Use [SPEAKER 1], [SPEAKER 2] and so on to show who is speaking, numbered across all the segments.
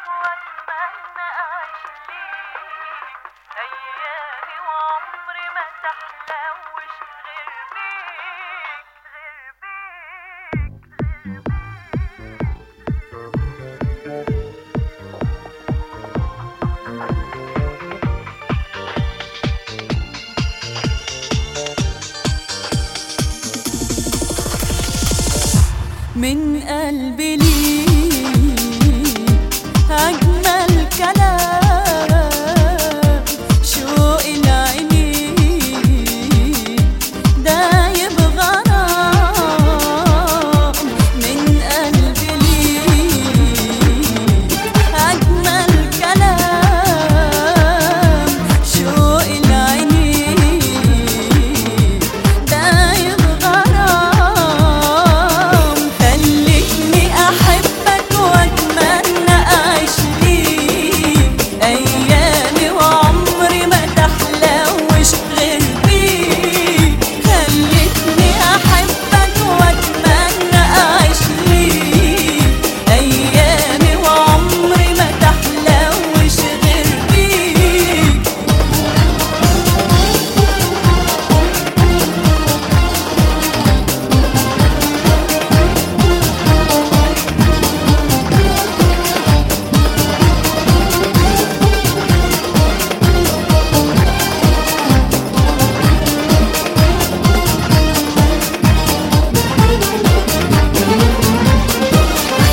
[SPEAKER 1] واتمنى اعيش ليك ايامي وعمري ما تحلوش غير بيك غير بيك. من قلبي ليك أجمل كلام، شوق العينين دايب غرام. من قلبي ليك أجمل كلام، شوق العينين دايب غرام. خلتني أحبك وأتمنى أعيش ليك أيامي وعمري ما تحلوش غير بيك. خلتني أحبك وأتمنى أعيش ليك أيامي وعمري ما تحلوش غير بيك.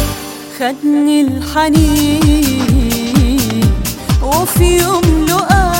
[SPEAKER 1] خدني الحنين وفي يوم لقاك